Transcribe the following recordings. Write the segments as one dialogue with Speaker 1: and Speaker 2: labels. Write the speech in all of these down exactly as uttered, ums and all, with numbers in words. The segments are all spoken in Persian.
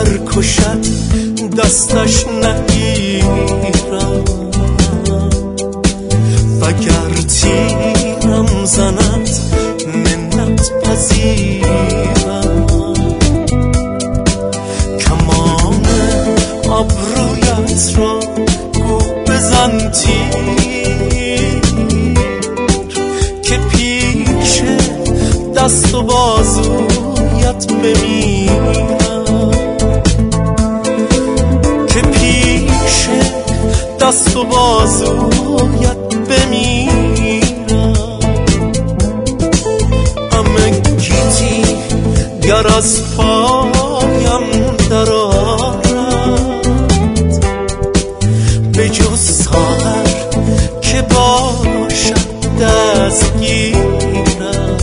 Speaker 1: گر کشد دستش نگیرم، وگر تیرم زند منت پذیرم. کمان ابرویت را گو بزن تیر، که پیش دست و بازویت بمیرم، که پیش دست و بازویت بمیرم. همه گیتی گر از پایم درآرد، به جز ساغر که باشد دستگیرم.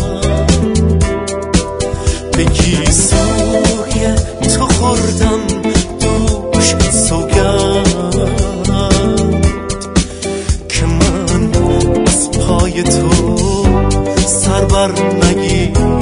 Speaker 1: به گیسوی تو خوردم دوش سوگند، که من از پای تو سر بر نگیرم.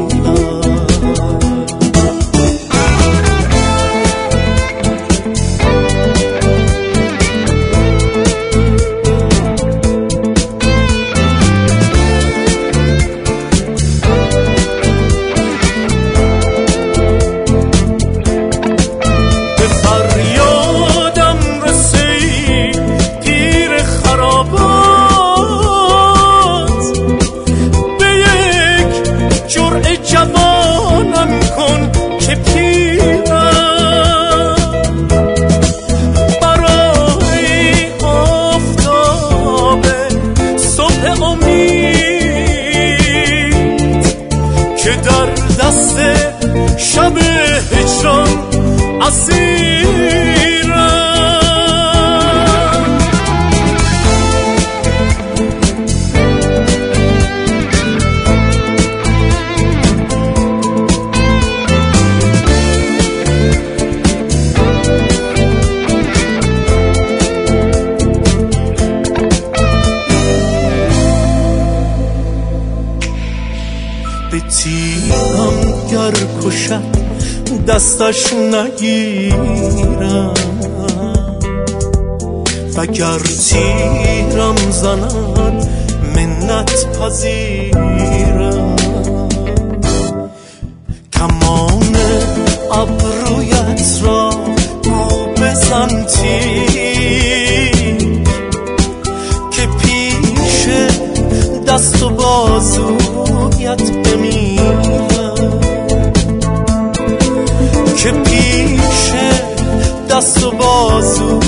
Speaker 1: شب هجران اسیرم. به تیرم گر کشد دستش نگیرم، وگر تیرم زند منت پذیرم. کمان ابرویت را گو بزن تیر، که پیش دست و بازویت بمیرم، که پیش دست و بازو